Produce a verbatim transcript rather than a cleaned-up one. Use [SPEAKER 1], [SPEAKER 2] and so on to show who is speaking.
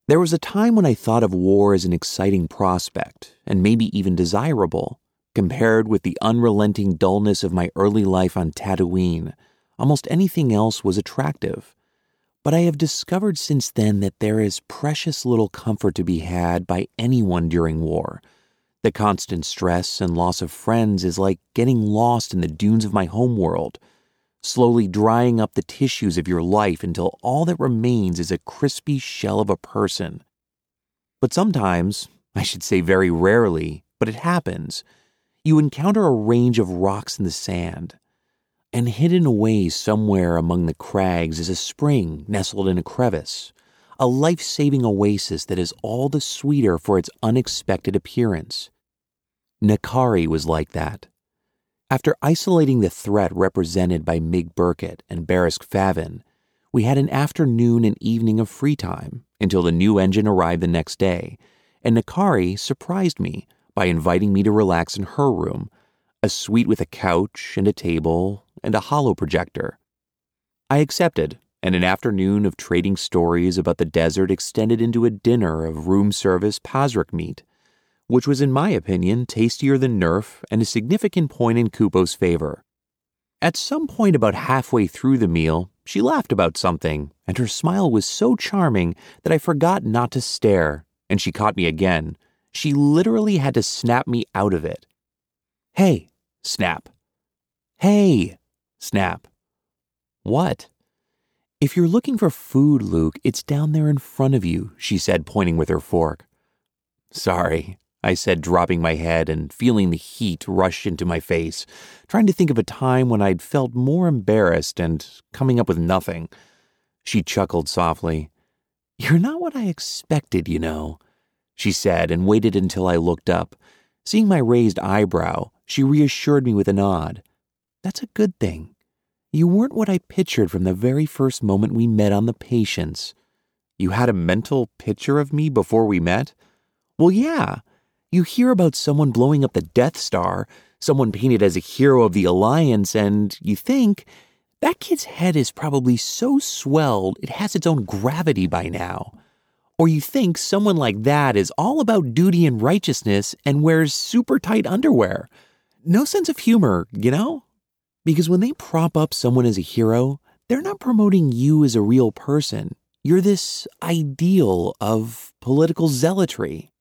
[SPEAKER 1] There was a time when I thought of war as an exciting prospect, and maybe even desirable. Compared with the unrelenting dullness of my early life on Tatooine, almost anything else was attractive. But I have discovered since then that there is precious little comfort to be had by anyone during war. The constant stress and loss of friends is like getting lost in the dunes of my homeworld, slowly drying up the tissues of your life until all that remains is a crispy shell of a person. But sometimes, I should say very rarely, but it happens, you encounter a range of rocks in the sand, and hidden away somewhere among the crags is a spring nestled in a crevice, a life-saving oasis that is all the sweeter for its unexpected appearance. Nakari was like that. After isolating the threat represented by Mig Burkett and Barisk Favin, we had an afternoon and evening of free time until the new engine arrived the next day, and Nakari surprised me by inviting me to relax in her room, a suite with a couch and a table and a holo projector. I accepted, and an afternoon of trading stories about the desert extended into a dinner of room-service Pasrick meat, which was in my opinion tastier than Nerf and a significant point in Kupo's favor. At some point about halfway through the meal, she laughed about something, and her smile was so charming that I forgot not to stare, and she caught me again. She literally had to snap me out of it. "Hey," snap. "Hey," snap. "What?" "If you're looking for food, Luke, it's down there in front of you," she said, pointing with her fork. "Sorry," I said, dropping my head and feeling the heat rush into my face, trying to think of a time when I'd felt more embarrassed and coming up with nothing. She chuckled softly. "You're not what I expected, you know," she said, and waited until I looked up. Seeing my raised eyebrow, she reassured me with a nod. "That's a good thing. You weren't what I pictured from the very first moment we met on the Patience." "You had a mental picture of me before we met?" "Well, yeah. You hear about someone blowing up the Death Star, someone painted as a hero of the Alliance, and you think, that kid's head is probably so swelled it has its own gravity by now. Or you think someone like that is all about duty and righteousness and wears super tight underwear. No sense of humor, you know? Because when they prop up someone as a hero, they're not promoting you as a real person. You're this ideal of political zealotry."